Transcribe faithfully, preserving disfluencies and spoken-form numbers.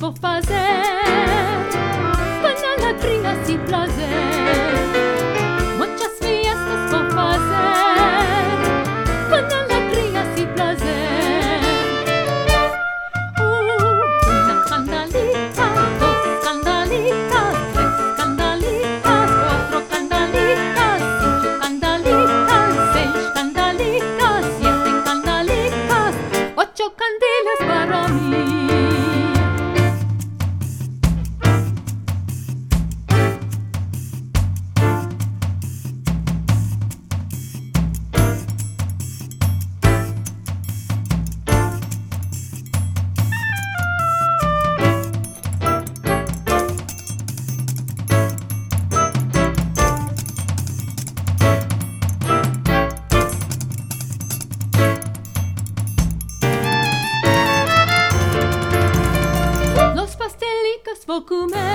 vou fazer panalacrinhas e prazer. Muitas fiestas vou fazer panalacrinhas e prazer. Uh, una candalita, dos candalitas, tres candalitas, cuatro candalitas, cinco candalitas, seis candalitas, siete candalitas, ocho candelas para mí. Vou comer